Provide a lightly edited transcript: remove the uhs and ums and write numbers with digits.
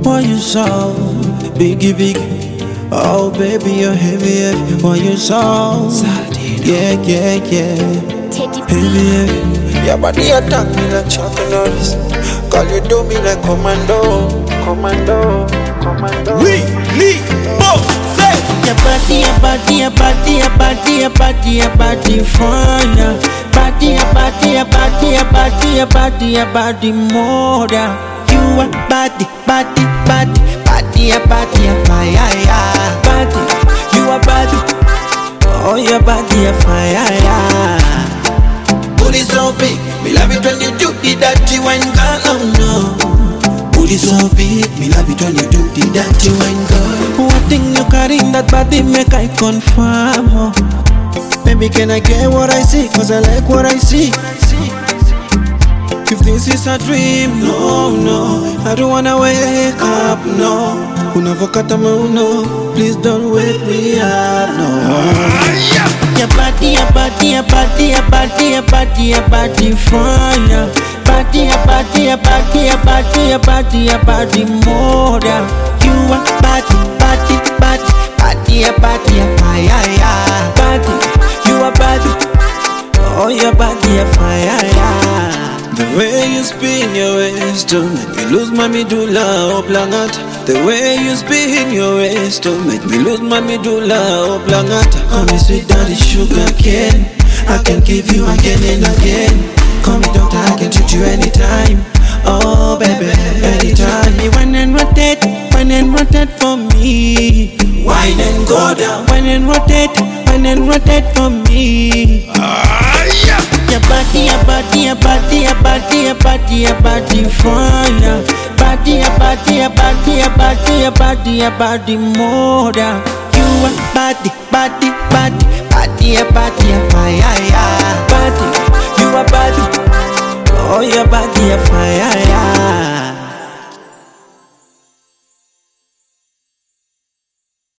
Why you so biggie big? Oh baby, you're heavy heavy. Why you so yeah yeah yeah heavy heavy? Your body attack me like Chuck Norris. Call you do me like commando, commando, commando. We need more. Say your body, your body, your body, your body, your body, your body fire. Body, your body, your body, your body, your body, your body more. You are body, body, body, body, your body, your fire. Body, you are body. Oh, your body, your fire. Booty so big, me love it when you do the dirty wine, girl. Oh no. Booty so big, me love it when you do the dirty wine, girl. One thing you carry in that body make I confirm. Oh. Baby, can I get what I see? Cause I like what I see. If this is a dream, no, no, I don't wanna wake up, no. Unavokata mauno, please don't wake me up, no. Your body, your body, your body, your body, your body, your body fire. Body, your body, your body, your body, your body, your body more. You are body, body, body, body, your body, your fire. Body, you are body, oh your body, your fire. The way you spin your waist to make me lose my medulla oblongata. The way you spin your waist to make me lose my medulla oblongata. Call me sweet daddy sugar cane, I can give you again and again. Call me doctor, I can treat you anytime. Oh baby, anytime. You wine and rotate for me. Wine and go down. Wine and rotate for me. Your body, your body, your body, your body, your body, your body fire. Body, your body, your body, your body, your body, your body more. You are body, body, body, body, your body, your fire.